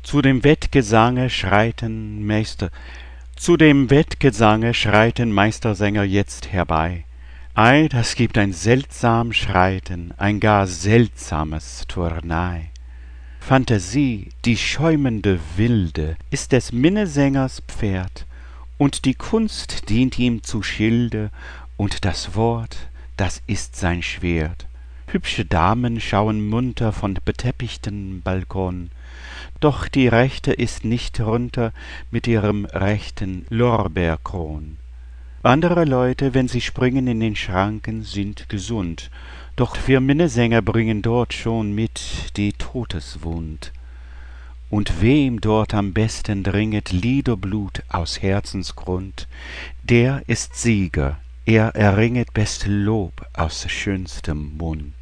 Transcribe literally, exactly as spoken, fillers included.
Zu dem Wettgesange schreiten Meister, zu dem Wettgesange schreiten Meistersänger jetzt herbei. Ei, das gibt ein seltsam Schreiten, ein gar seltsames Turnei. Phantasie, die schäumende Wilde, ist des Minnesängers Pferd, und die Kunst dient ihm zu Schilde, und das Wort, das ist sein Schwert. Hübsche Damen schauen munter von beteppichtem Balkon, doch die Rechte ist nicht runter mit ihrem rechten Lorbeerkron. Andere Leute, wenn sie springen in den Schranken, sind gesund, doch wir Minnesänger bringen dort schon mit die Todeswund. Und wem dort am besten dringet Liederblut aus Herzensgrund, der ist Sieger, er erringet beste Lob aus schönstem Mund.